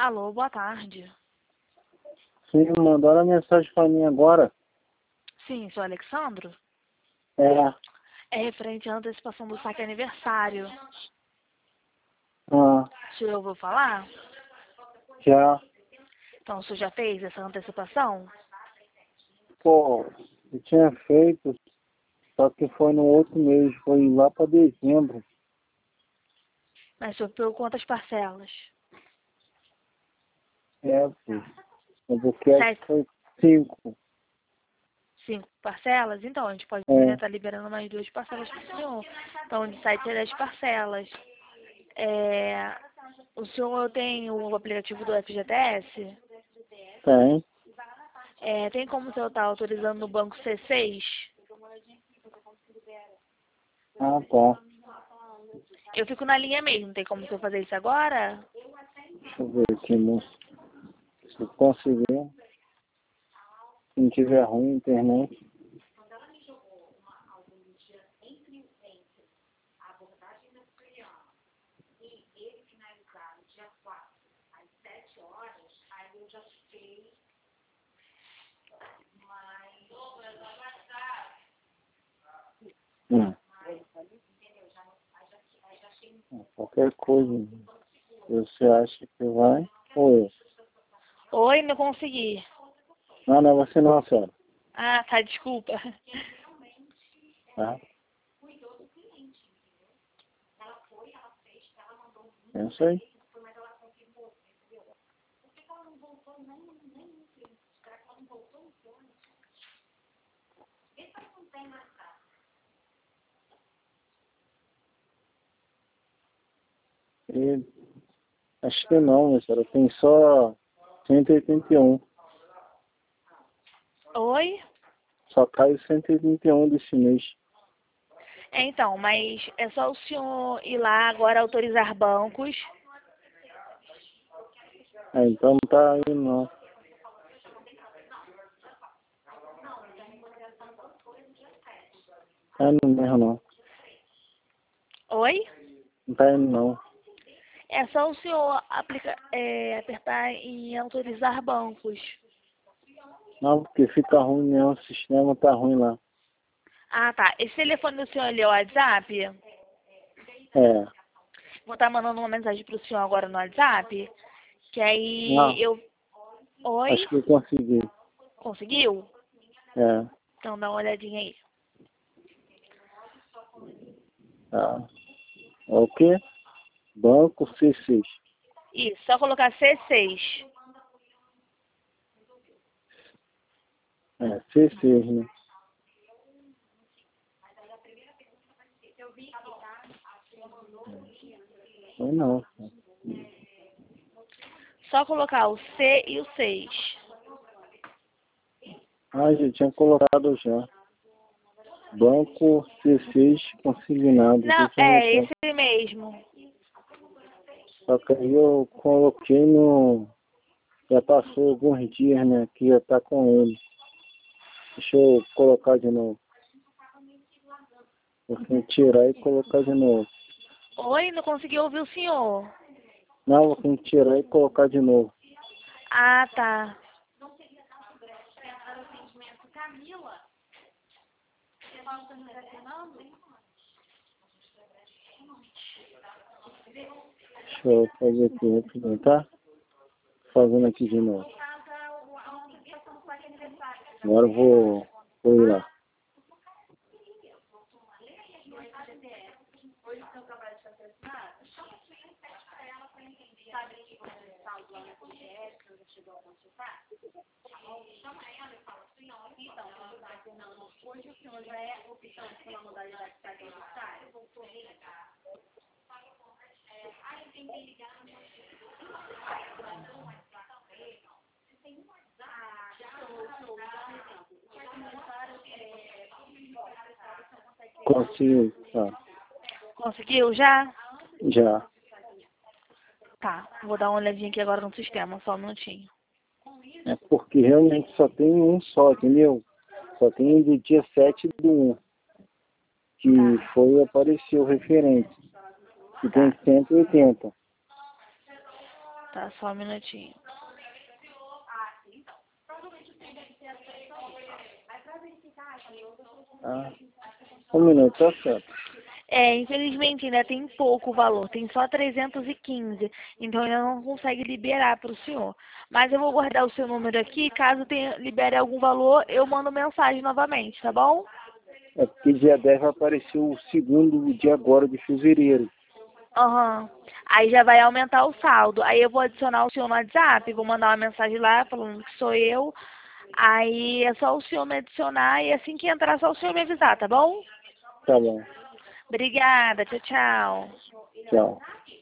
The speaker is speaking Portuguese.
Alô, boa tarde. Sim, mandaram mensagem pra mim agora. Sim, sou Alexandro. É. É referente à antecipação do saque aniversário. Ah, O senhor ouviu falar? já. Então, o senhor já fez essa antecipação? Pô, eu tinha feito, só que foi no outro mês, foi lá pra dezembro. Mas o senhor pegou quantas parcelas? É, pô. Mas o que acho que foi 5. 5 parcelas? Então, a gente pode estar liberando mais 2 parcelas para o senhor. Então, de 7 a 10 parcelas. O senhor tem o aplicativo do FGTS? Tem. Tem como o senhor estar autorizando no banco C6? Ah, tá. Eu fico na linha mesmo. Tem como o senhor fazer isso agora? Deixa eu ver aqui, moço. Se eu conseguir. Se não tiver ruim a internet. Qualquer coisa, você acha que vai, ou eu? Oi, não consegui. Não, não é você não, senhora. Ah, tá, desculpa. Tá? É isso aí. E, acho que não, minha senhora. Tem só 181. Oi? Só cai 181 desse mês. Então, mas é só o senhor ir lá agora autorizar bancos. Então não tá aí não. Não mesmo não. Oi? Não tá indo não. É só o senhor apertar em autorizar bancos. Não, porque fica ruim mesmo, o sistema tá ruim lá. Ah, tá. Esse telefone do senhor ali é o WhatsApp? É. Vou estar mandando uma mensagem pro senhor agora no WhatsApp. Que aí Não, eu... Oi? acho que eu consegui. Conseguiu? É. Então dá uma olhadinha aí. Tá. É o quê? Banco C6. Isso, só colocar C6. É, C6, né? Foi não. Só colocar o C e o 6. Ah, já tinha colocado já. Banco C6 consignado. Não, Deixa eu é ver. esse mesmo. Só que aí eu coloquei no... Já passou alguns dias, né? Que já tá com ele. Deixa eu colocar de novo. Vou tirar e colocar de novo. Oi, não consegui ouvir o senhor. Não, vou tirar e colocar de novo. Ah, tá. Deixa eu fazer aqui rapidinho, tá? Fazendo aqui de novo. Agora eu vou ir lá. Consegui, tá. Conseguiu já? Já. Tá. Vou dar uma olhadinha aqui agora no sistema, só um minutinho. É porque realmente só tem um só, entendeu? Só tem do dia 7/1, que Tá. apareceu o referente, que tem Tá. 180. Tá, só um minutinho. Ah, um minuto, tá certo. Infelizmente ainda tem pouco valor, tem só 315, então ainda não consegue liberar para o senhor. Mas eu vou guardar o seu número aqui, caso libere algum valor, eu mando mensagem novamente, tá bom? É porque dia 10 vai aparecer o segundo dia agora de fevereiro. Aham. Aí já vai aumentar o saldo. Aí eu vou adicionar o senhor no WhatsApp, vou mandar uma mensagem lá falando que sou eu. Aí é só o senhor me adicionar e assim que entrar, é só o senhor me avisar, tá bom? Tá bom. Obrigada, tchau, tchau. Tchau.